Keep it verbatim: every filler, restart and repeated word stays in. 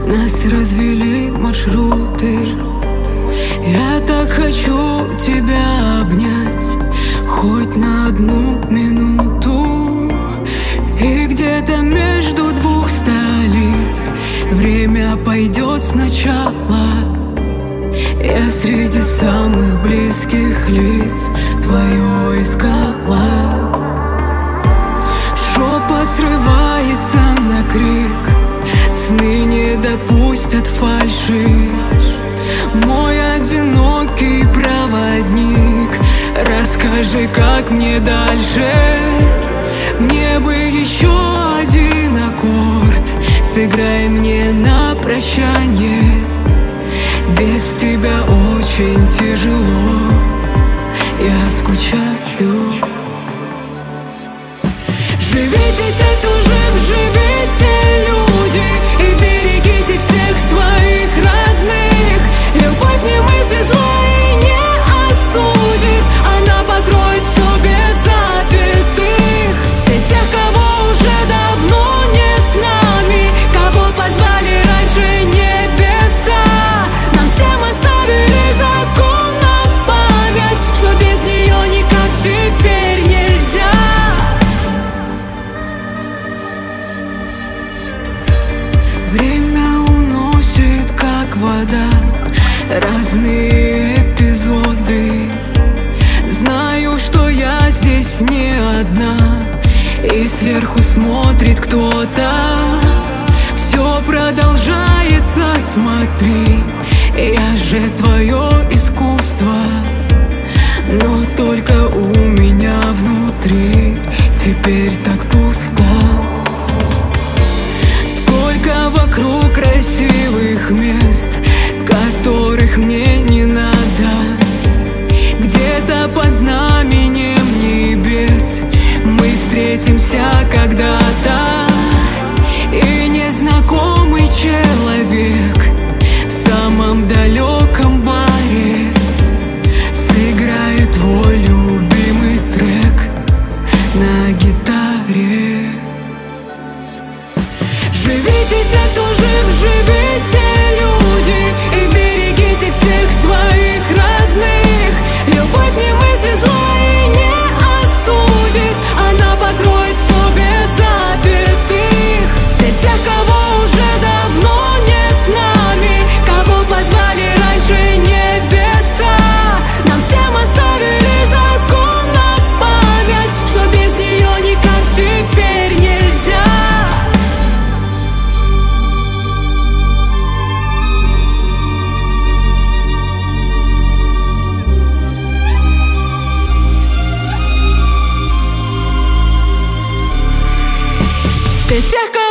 Нас развели маршруты. Я так хочу тебя обнять хоть на одну минуту. И где-то между двух столиц время пойдет сначала. Я среди самых близких лиц твое искала. Шепот срывается на крик, сны не допустят фальши. Мой одинокий проводник, расскажи, как мне дальше. Мне бы еще один аккорд, сыграй мне на прощание. Без тебя очень тяжело, я скучаю. Живите те, кто жив, живите, люди, и берегите всех своих родных. Любовь не мыслит зла и не осудит, она покроет все без запятых. Все тех, кого уже давно нет с нами, кого позвали раньше небеса, нам всем оставили закон на память, что без нее никак теперь нельзя. Время уносит, как вода, разные эпизоды. Знаю, что я здесь не одна, и сверху смотрит кто-то. Все продолжается, смотри, я же твое искусство. Но только у меня внутри теперь так пусто. Сколько вокруг красивых мест, которых мне не надо. Где-то по знаменем небес мы встретимся когда-то. И незнакомый человек в самом далеком баре сыграет твой любимый трек на гитаре. Живите те, кто жив, живите, люди, и берегите всех своих родных. Любовь не мыслит зла и не осудит, она покроет все без запятых. Все тех, кого уже давно нет с нами, кого позвали раньше небеса, нам всем оставили закон на память, что без нее никак теперь нельзя. Все тех,